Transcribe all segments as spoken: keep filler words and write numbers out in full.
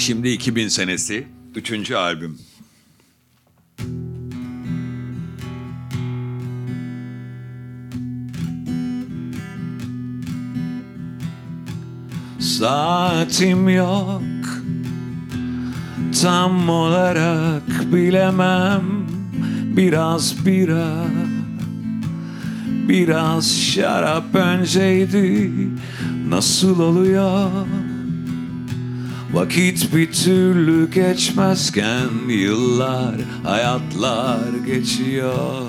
Şimdi iki bin senesi, üçüncü albüm. Saatim yok, tam olarak bilemem. Biraz bira, biraz şarap önceydi. Nasıl oluyor? Vakit bir türlü geçmezken yıllar, hayatlar geçiyor.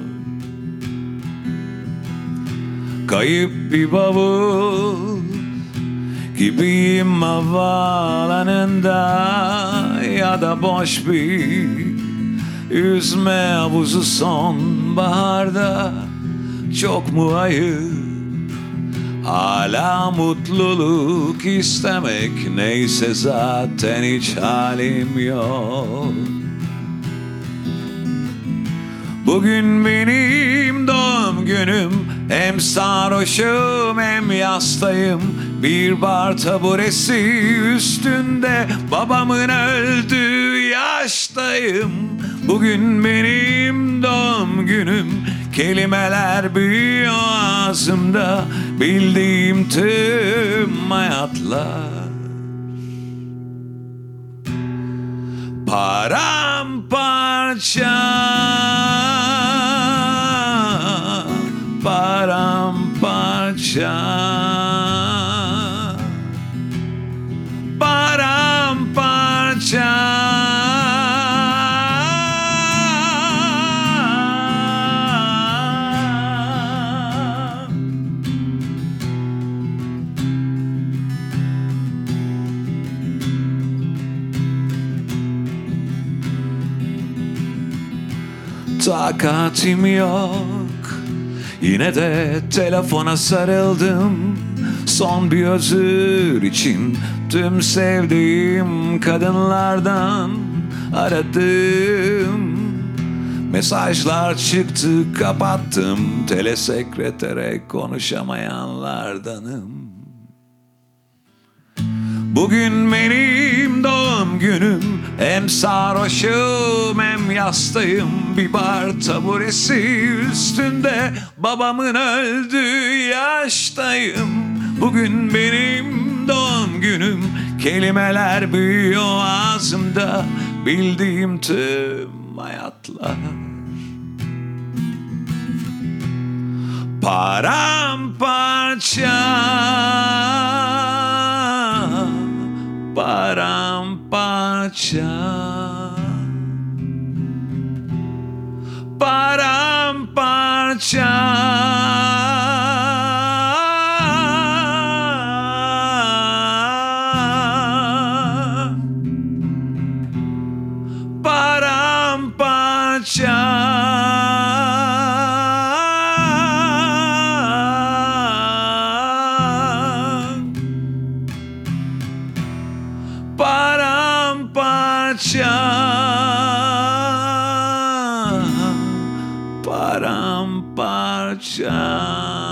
Kayıp bir bavul gibiyim havaalanında, ya da boş bir yüzme havuzu sonbaharda. Çok mu ayıp hala mutluluk istemek? Neyse zaten hiç halim yok. Bugün benim doğum günüm, hem sarhoşum hem yastayım. Bir bar taburesi üstünde babamın öldüğü yaştayım. Bugün benim doğum günüm, kelimeler büyüyor ağzımda. Bildiğim tüm hayatlar paramparça, paramparça, paramparça. Takatim yok, yine de telefona sarıldım. Son bir özür için tüm sevdiğim kadınlardan aradım. Mesajlar çıktı, kapattım. Telesekretere konuşamayanlardanım. Bugün benim doğum günüm, hem sarhoşum hem yastayım. Bir bar taburesi üstünde babamın öldüğü yaştayım. Bugün benim doğum günüm, kelimeler büyüyor ağzımda. Bildiğim tüm hayatlar paramparça, paramparça, paramparça. Paramparça. Paramparça, paramparça.